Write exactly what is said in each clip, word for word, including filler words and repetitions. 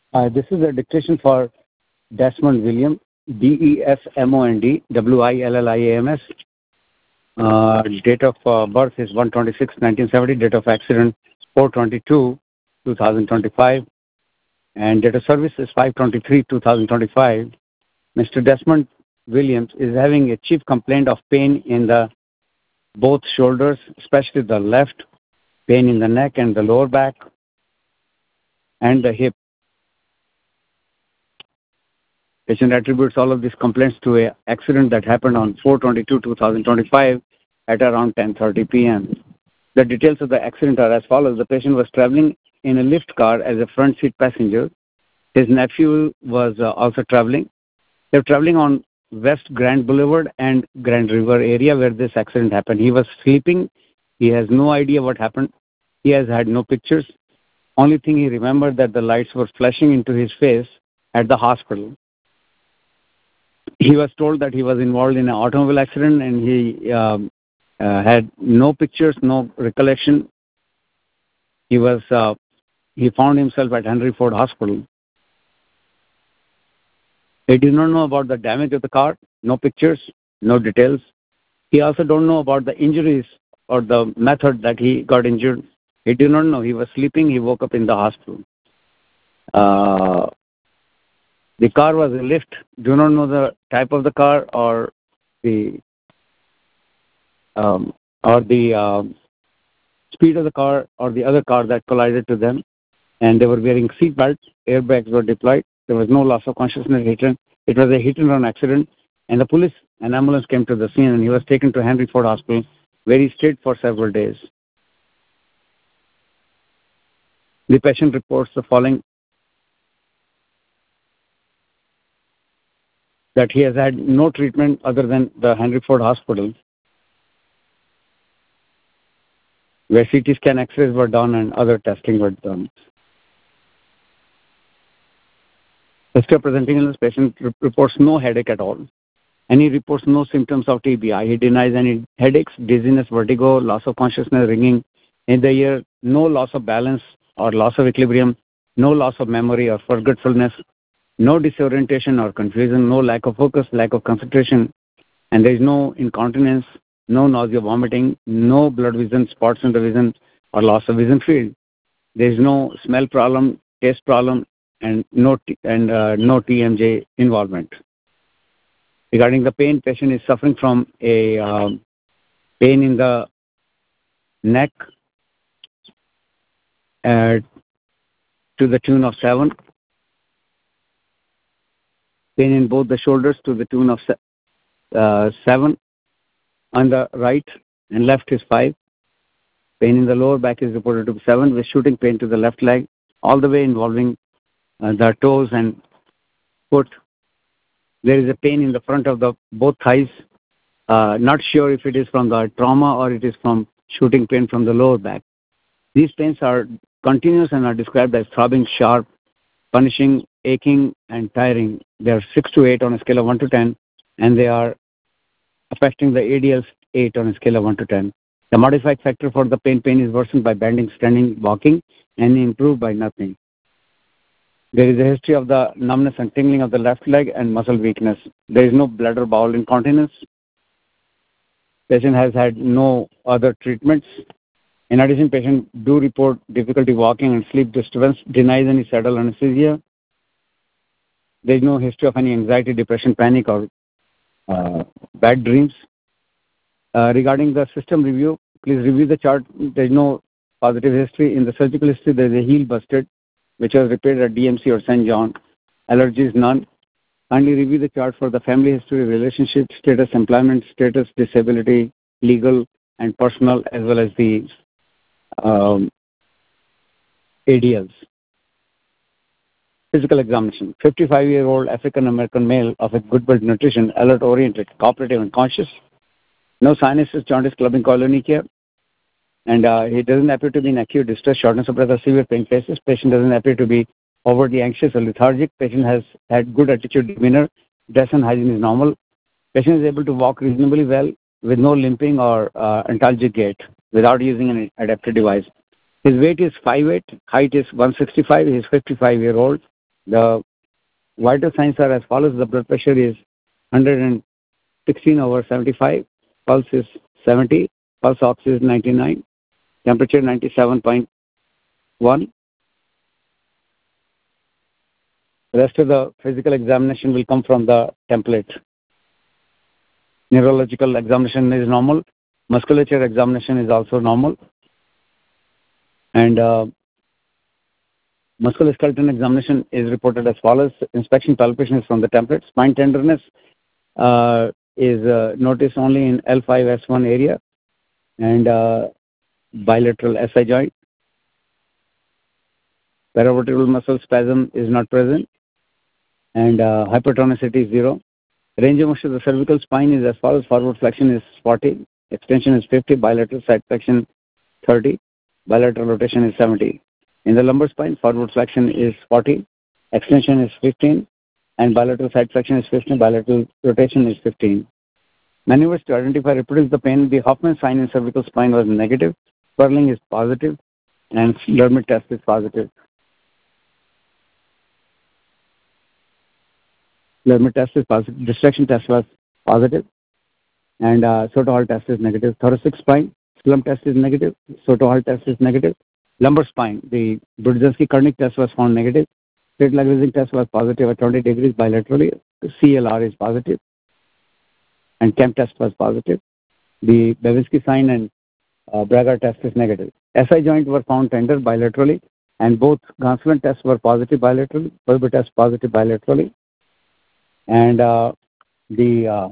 Uh, this is a dictation for Desmond William, D E S M O N D W I L L I A M S. Uh, date of uh, birth is one twenty-six nineteen seventy. Date of accident four twenty-two two thousand twenty-five. And date of service is five twenty-three two thousand twenty-five. Mister Desmond Williams is having a chief complaint of pain in the both shoulders, especially the left, pain in the neck and the lower back, and the hip. Patient attributes all of these complaints to an accident that happened on four twenty-two two thousand twenty-five at around ten thirty p.m. The details of the accident are as follows. The patient was traveling in a lift car as a front seat passenger. His nephew was uh, also traveling. They were traveling on West Grand Boulevard and Grand River area where this accident happened. He was sleeping. He has no idea what happened. He has had no pictures. Only thing he remembered that the lights were flashing into his face at the hospital. He was told that he was involved in an automobile accident and he um, uh, had no pictures, no recollection. He was uh, he found himself at Henry Ford Hospital. He did not know about the damage of the car, no pictures, no details. He also don't know about the injuries or the method that he got injured. He did not know. He was sleeping. He woke up in the hospital. Uh, the car was a lift. Do not know the type of the car or the um, or the um, speed of the car or the other car that collided to them. And they were wearing seat belts. Airbags were deployed. There was no loss of consciousness. It was a hit and run accident. And the police and ambulance came to the scene and he was taken to Henry Ford Hospital where he stayed for several days. The patient reports the following: that he has had no treatment other than the Henry Ford Hospital, where C T scan X-rays were done and other testing were done. History of presenting illness: patient reports no headache at all. And he reports no symptoms of T B I. He denies any headaches, dizziness, vertigo, loss of consciousness, ringing in the ear, no loss of balance or loss of equilibrium, no loss of memory or forgetfulness, no disorientation or confusion, no lack of focus, lack of concentration, and there is no incontinence, no nausea, vomiting, no blood vision, spots in the vision, or loss of vision field. There is no smell problem, taste problem, and no T- and uh, no T M J involvement. Regarding the pain, patient is suffering from a um, pain in the neck uh, to the tune of seven, pain in both the shoulders to the tune of se- uh, seven, on the right and left is five, pain in the lower back is reported to be seven, with shooting pain to the left leg, all the way involving uh, the toes and foot. There is a pain in the front of the both thighs. Uh, not sure if it is from the trauma or it is from shooting pain from the lower back. These pains are continuous and are described as throbbing, sharp, punishing, aching, and tiring. They are six to eight on a scale of one to ten, and they are affecting the A D L eight on a scale of one to ten. The modified factor for the pain pain is worsened by bending, standing, walking, and improved by nothing. There is a history of the numbness and tingling of the left leg and muscle weakness. There is no bladder bowel incontinence. Patient has had no other treatments. In addition, patient do report difficulty walking and sleep disturbance, denies any saddle anesthesia. There is no history of any anxiety, depression, panic, or uh, bad dreams. Uh, regarding the system review, please review the chart. There is no positive history. In the surgical history, there is a heel busted, which was repaired at D M C or Saint John. Allergies, none. Kindly review the chart for the family history, relationship status, employment status, disability, legal and personal, as well as the um, A D Ls. Physical examination. fifty-five-year-old African-American male of a good build nutrition, alert-oriented, cooperative, and conscious. No sinuses, jaundice, clubbing, koilonychia. And uh, he doesn't appear to be in acute distress, shortness of breath, or severe pain cases. Patient doesn't appear to be overly anxious or lethargic. Patient has had good attitude, demeanor. Dress and hygiene is normal. Patient is able to walk reasonably well with no limping or uh, antalgic gait without using an adaptive device. His weight is five foot eight, height is one sixty-five, he is fifty-five year old, The vital signs are as follows. The blood pressure is one hundred sixteen over seventy-five, pulse is seventy, pulse ox is ninety-nine, temperature ninety-seven point one. The rest of the physical examination will come from the template. Neurological examination is normal. Musculature examination is also normal. And uh, musculoskeletal examination is reported as follows. Inspection palpation is from the template. Spine tenderness uh, is uh, noticed only in L five S one area and uh, bilateral S I joint. Paravertebral muscle spasm is not present, and uh, hypertonicity is zero. Range of motion of the cervical spine is as follows. Forward flexion is forty, extension is fifty, bilateral side flexion thirty, bilateral rotation is seventy. In the lumbar spine, forward flexion is forty, extension is fifteen, and bilateral side flexion is fifteen, bilateral rotation is fifteen. Maneuvers to identify reproduce the pain. The Hoffman sign in cervical spine was negative, swirling is positive, and Lermit test is positive. Lermit test is positive, distraction test was positive, and uh, Soto-Hall test is negative. Thoracic spine, slump test is negative, Soto-Hall test is negative. Lumbar spine, the Brudzinski-Kernig test was found negative. Straight leg raising test was positive at twenty degrees bilaterally. C L R is positive, and Kemp test was positive. The Babinski sign and uh, Braga test is negative. S I joint were found tender bilaterally, and both Gonsalves tests were positive bilaterally, Berber test positive bilaterally. And uh, the uh,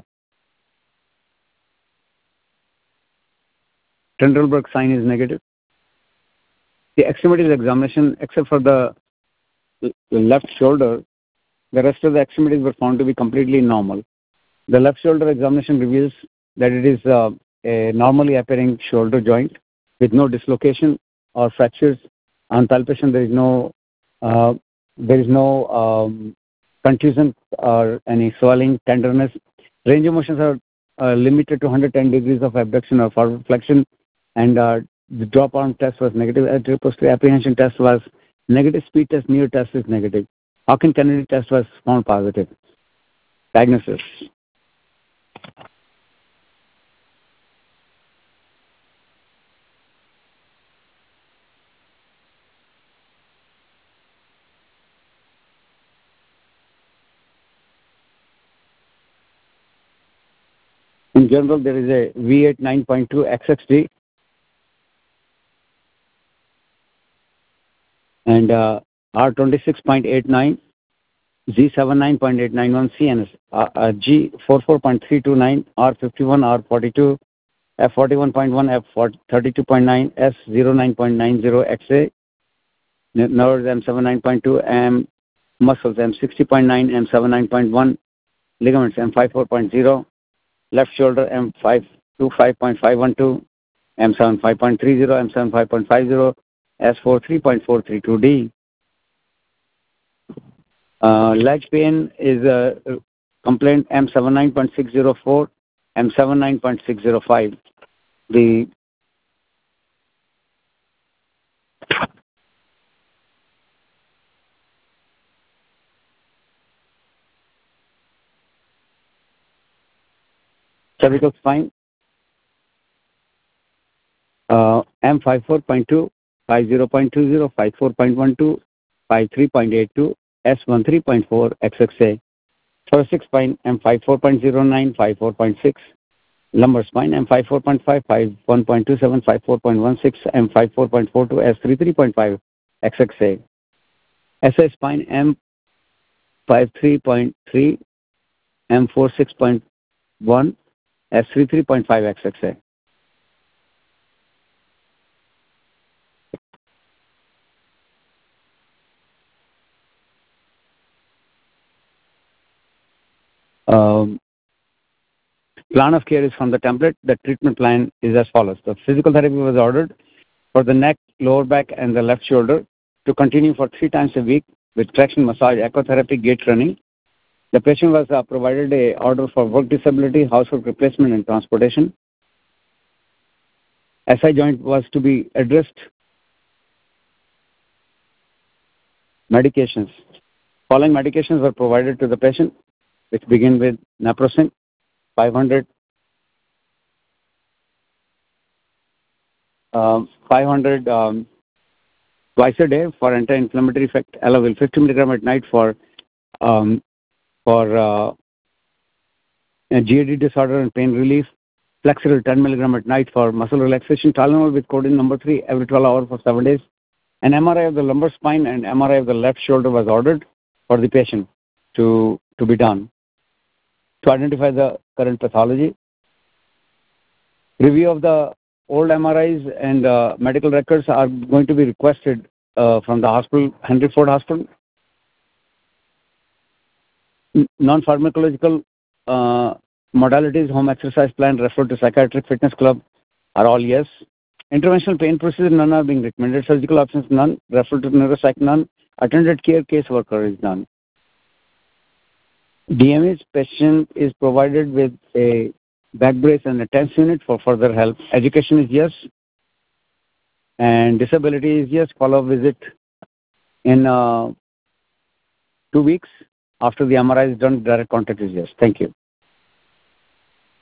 Trendelenburg sign is negative. The extremities examination, except for the left shoulder, the rest of the extremities were found to be completely normal. The left shoulder examination reveals that it is uh, a normally appearing shoulder joint with no dislocation or fractures. On palpation, there is no uh, there is no um, contusion or any swelling, tenderness. Range of motions are uh, limited to one hundred ten degrees of abduction or forward flexion, and uh, the drop arm test was negative. Anterior posterior apprehension test was negative. Speed test, near test is negative. Hawkins-Kennedy test was found positive. Diagnosis. In general, there is a V eighty-nine point two X X D and uh, R twenty-six point eight nine, Z seventy-nine point eight nine one C, and uh, uh, G forty-four point three two nine, R fifty-one, R forty-two, F forty-one point one, F thirty-two point nine, S zero nine point nine zero X A, nerves M seventy-nine point two, M muscles M sixty point nine, M seventy-nine point one, ligaments M fifty-four point zero, left shoulder M five twenty-five point five one two, M seventy-five point three zero, M seventy-five point five zero, S forty-three point four three two D. Uh, leg pain is a uh, complaint M seventy-nine point six zero four, M seventy-nine point six zero five. The cervical spine uh, M fifty-four point two, fifty point two zero, fifty-four point one two, fifty-three point eight two, S thirteen point four X X A. Thoracic spine M fifty-four point zero nine, fifty-four point six. Lumbar spine M fifty-four point five, fifty-one point two seven, fifty-four point one six, M fifty-four point four two, S thirty-three point five X X A. S I spine M fifty-three point three, M forty-six point one, S thirty-three point five X X A. Um, plan of care is from the template. The treatment plan is as follows. The physical therapy was ordered for the neck, lower back, and the left shoulder to continue for three times a week with traction massage, echotherapy, gait running. The patient was uh, provided a order for work disability, household replacement, and transportation. S I joint was to be addressed. Medications. Following medications were provided to the patient, which begin with naproxen, five hundred, um, five hundred um, twice a day for anti-inflammatory effect, Elavil fifty milligram at night for um, for uh, G A D disorder and pain relief, Flexeril ten milligram at night for muscle relaxation, Tylenol with codeine number three every twelve hours for seven days. An M R I of the lumbar spine and M R I of the left shoulder was ordered for the patient to, to be done to identify the current pathology. Review of the old M R Is and uh, medical records are going to be requested uh, from the hospital, Henry Ford Hospital. Non-pharmacological uh, modalities, home exercise plan, referred to psychiatric fitness club are all yes. Interventional pain procedure, none are being recommended. Surgical options, none. Referred to neuropsych, none. Attended care caseworker is none. D M H patient is provided with a back brace and a TENS unit for further help. Education is yes. And disability is yes. Follow-up visit in uh, two weeks after the M R I is done. Direct contact is yes. Thank you.